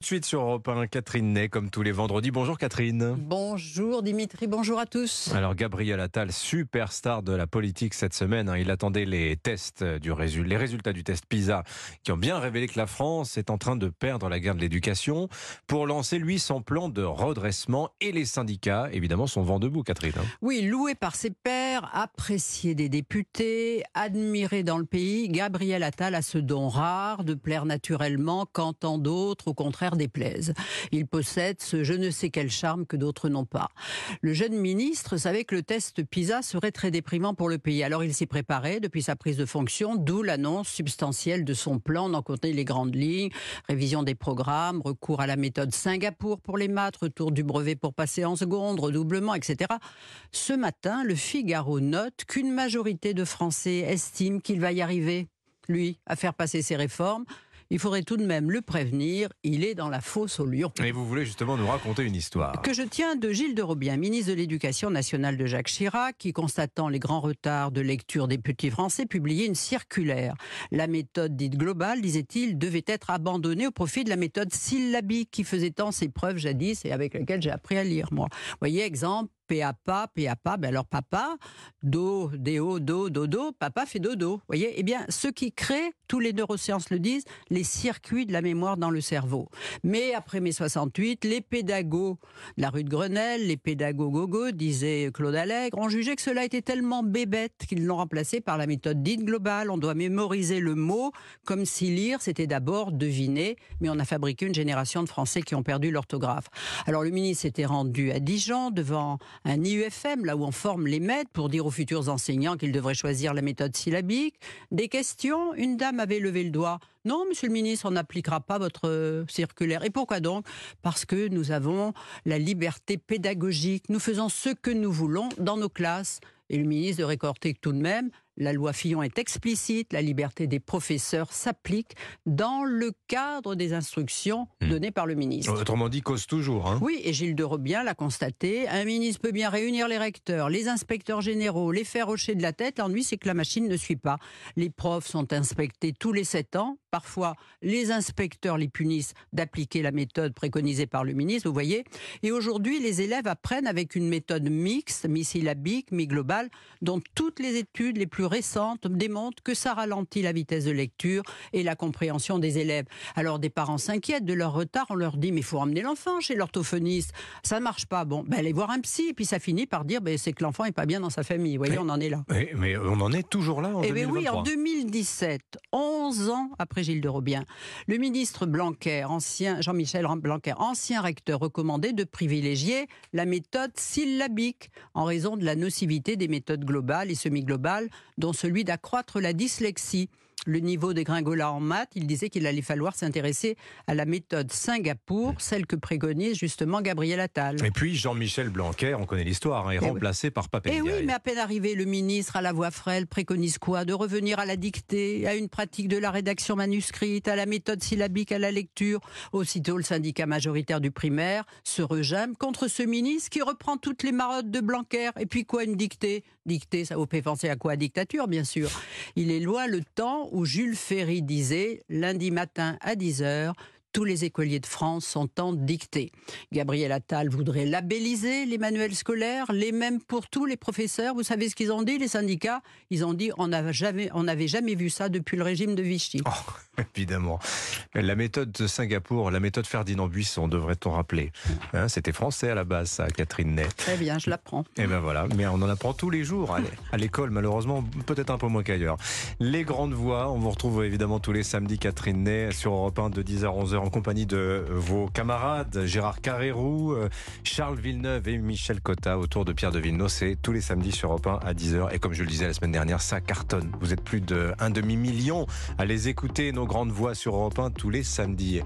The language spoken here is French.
Tout de suite sur Europe 1, Catherine Ney, comme tous les vendredis. Bonjour Catherine. Bonjour Dimitri, bonjour à tous. Alors Gabriel Attal, superstar de la politique cette semaine, il attendait les résultats du test PISA qui ont bien révélé que la France est en train de perdre la guerre de l'éducation pour lancer lui son plan de redressement et les syndicats évidemment sont vent debout Catherine. Oui, loué par ses pairs, apprécié des députés, admiré dans le pays, Gabriel Attal a ce don rare de plaire naturellement quand tant d'autres au contraire déplaisent. Il possède ce je ne sais quel charme que d'autres n'ont pas. Le jeune ministre savait que le test PISA serait très déprimant pour le pays. Alors il s'y préparait depuis sa prise de fonction, d'où l'annonce substantielle de son plan d'en compter les grandes lignes, révision des programmes, recours à la méthode Singapour pour les maths, retour du brevet pour passer en seconde, redoublement, etc. Ce matin, le Figaro note qu'une majorité de Français estime qu'il va y arriver, lui, à faire passer ses réformes. Il faudrait tout de même le prévenir, il est dans la fosse au lion. Et vous voulez justement nous raconter une histoire que je tiens de Gilles de Robien, ministre de l'Éducation nationale de Jacques Chirac, qui, constatant les grands retards de lecture des petits Français, publiait une circulaire. La méthode dite globale, disait-il, devait être abandonnée au profit de la méthode syllabique qui faisait tant ses preuves jadis et avec laquelle j'ai appris à lire, moi. Vous voyez, exemple, PAPA, ben alors papa, do, déo, do, dodo, papa fait dodo. Vous voyez, eh bien, ce qui crée, tous les neurosciences le disent, les circuits de la mémoire dans le cerveau. Mais après mai 68, les pédagogues de la rue de Grenelle, les pédagogues, disait Claude Allègre, ont jugé que cela était tellement bébête qu'ils l'ont remplacé par la méthode dite globale. On doit mémoriser le mot comme si lire, c'était d'abord deviner. Mais on a fabriqué une génération de Français qui ont perdu l'orthographe. Alors le ministre s'était rendu à Dijon devant un IUFM, là où on forme les maîtres, pour dire aux futurs enseignants qu'ils devraient choisir la méthode syllabique. Des questions, une dame avait levé le doigt. Non, monsieur le ministre, on n'appliquera pas votre circulaire. Et pourquoi donc ? Parce que nous avons la liberté pédagogique. Nous faisons ce que nous voulons dans nos classes. Et le ministre de rétorquer tout de même, la loi Fillon est explicite, la liberté des professeurs s'applique dans le cadre des instructions données par le ministre. Autrement dit, cause toujours. Oui, et Gilles de Robien l'a constaté, un ministre peut bien réunir les recteurs, les inspecteurs généraux, les faire hocher de la tête, l'ennui c'est que la machine ne suit pas. Les profs sont inspectés tous les 7 ans, parfois les inspecteurs les punissent d'appliquer la méthode préconisée par le ministre, vous voyez. Et aujourd'hui, les élèves apprennent avec une méthode mixte, mi-syllabique, mi-globale, dont toutes les études les plus récentes démontrent que ça ralentit la vitesse de lecture et la compréhension des élèves. Alors des parents s'inquiètent de leur retard, on leur dit mais il faut emmener l'enfant chez l'orthophoniste, ça ne marche pas, bon, allez voir un psy, et puis ça finit par dire c'est que l'enfant n'est pas bien dans sa famille, vous voyez, on en est là. Mais on en est toujours là en 2023. Oui, en 2017, 11 ans après Gilles de Robien, le ministre Blanquer, Jean-Michel Blanquer, ancien recteur, recommandait de privilégier la méthode syllabique en raison de la nocivité des méthodes globales et semi-globales, dont celui d'accroître la dyslexie. Le niveau dégringola en maths, il disait qu'il allait falloir s'intéresser à la méthode Singapour, celle que préconise justement Gabriel Attal. Et puis Jean-Michel Blanquer, on connaît l'histoire, est remplacé par Pape Ndiaye. Et oui, mais à peine arrivé, le ministre à la voix frêle préconise quoi ? De revenir à la dictée, à une pratique de la rédaction manuscrite, à la méthode syllabique à la lecture. Aussitôt, le syndicat majoritaire du primaire se regime contre ce ministre qui reprend toutes les marottes de Blanquer. Et puis quoi, une dictée ? Dictée, ça vous fait penser à quoi ? Dictature, bien sûr. Il est loin le temps où Jules Ferry disait, lundi matin à 10h, tous les écoliers de France sont en dictée. Gabriel Attal voudrait labelliser les manuels scolaires, les mêmes pour tous les professeurs. Vous savez ce qu'ils ont dit, les syndicats ? Ils ont dit on n'avait jamais vu ça depuis le régime de Vichy. Oh, évidemment. La méthode de Singapour, la méthode Ferdinand Buisson, devrait-on rappeler. C'était français à la base, ça, Catherine Ney. Très bien, je l'apprends. Et ben voilà, mais on en apprend tous les jours à l'école, malheureusement, peut-être un peu moins qu'ailleurs. Les grandes voix, on vous retrouve évidemment tous les samedis, Catherine Ney, sur Europe 1 de 10h à 11h, en compagnie de vos camarades, Gérard Carrérou, Charles Villeneuve et Michel Cotta, autour de Pierre de Villeneuve. C'est tous les samedis sur Europe 1 à 10h. Et comme je le disais la semaine dernière, ça cartonne. Vous êtes plus d'1 demi-million à les écouter, nos grandes voix sur Europe 1 tous les samedis.